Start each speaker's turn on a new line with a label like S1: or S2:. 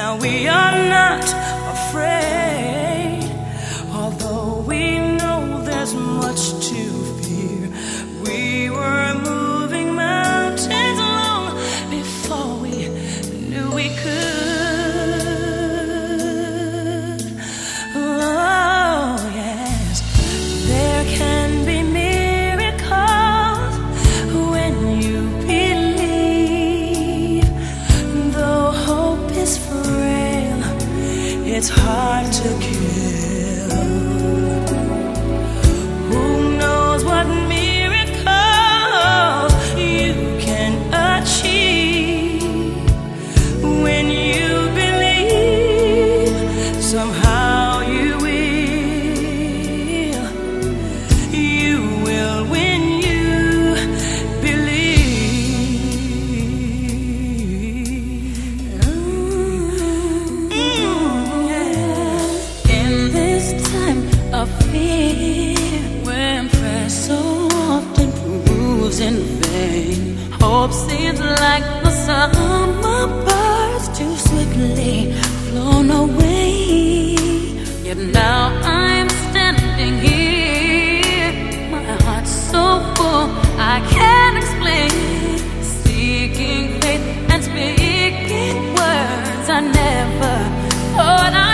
S1: Now we are not afraid, although we know there's much to fear. We were moving mountains long before we knew we could. Oh yes, there can be miracles when you believe. Though hope is frail, it's hard to kill. Who knows what miracles you can achieve when you believe? Somehow you will when you believe. In this time of fear, when prayer so often proves in vain, hope seems like the summer birds too swiftly flown away. Yet now I'm standing here, my heart's so full I can't explain, seeking faith and speaking words I never thought